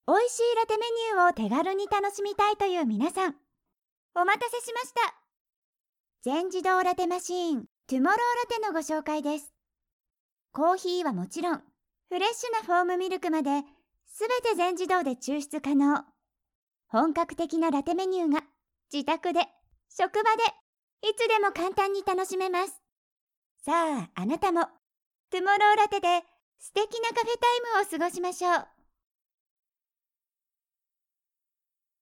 美味しいラテメニューを手軽に楽しみたいという皆さん、お待たせしました。全自動ラテマシーントゥモローラテのご紹介です。コーヒーはもちろん、フレッシュなフォームミルクまで、すべて全自動で抽出可能。本格的なラテメニューが自宅で、職場で、いつでも簡単に楽しめます。さあ、あなたもトゥモローラテで素敵なカフェタイムを過ごしましょう。